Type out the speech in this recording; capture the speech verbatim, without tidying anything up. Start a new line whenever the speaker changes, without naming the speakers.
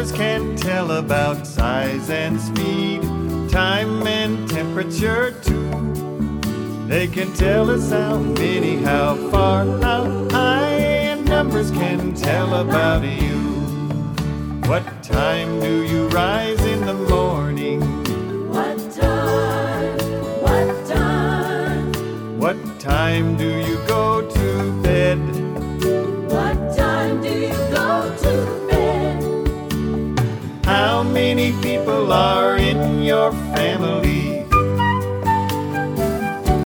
numbers can tell about size and speed, time and temperature too. They can tell us how many, how far, how high, and numbers can tell about you. What time do you rise in the morning?
What time? What time?
What time do you go